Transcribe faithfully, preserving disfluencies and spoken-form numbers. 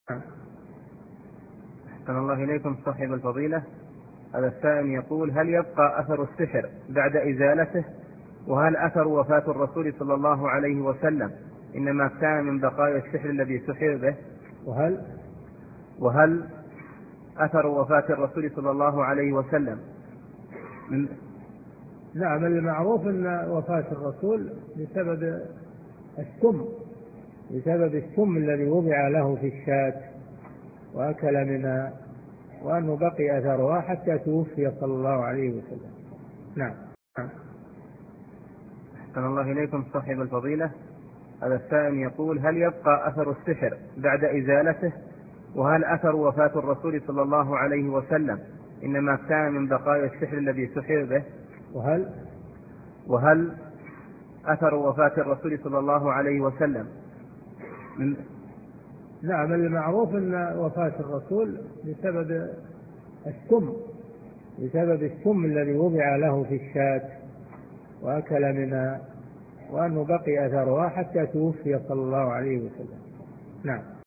أحسن الله إليكم صاحب الفضيلة. هذا السائل يقول: هل يبقى أثر السحر بعد إزالته؟ وهل أثر وفاة الرسول صلى الله عليه وسلم إنما كان من بقايا السحر الذي سحر به؟ وهل وهل أثر وفاة الرسول صلى الله عليه وسلم من نعم، المعروف أن وفاة الرسول بسبب السم بسبب السم الذي وضع له في الشاة وأكل منها، وأنه بقي أثرها حتى توفي صلى الله عليه وسلم. نعم. أحسن الله إليكم صاحب الفضيلة. هذا السائل يقول: هل يبقى أثر السحر بعد إزالته؟ وهل أثر وفاة الرسول صلى الله عليه وسلم إنما كان من بقايا السحر الذي سحر به؟ وهل وهل أثر وفاة الرسول صلى الله عليه وسلم من نعم، المعروف أن وفاة الرسول بسبب السم بسبب السم الذي وضع له في الشاة وأكل منها، وأنه بقي أثرها حتى توفي صلى الله عليه وسلم. نعم.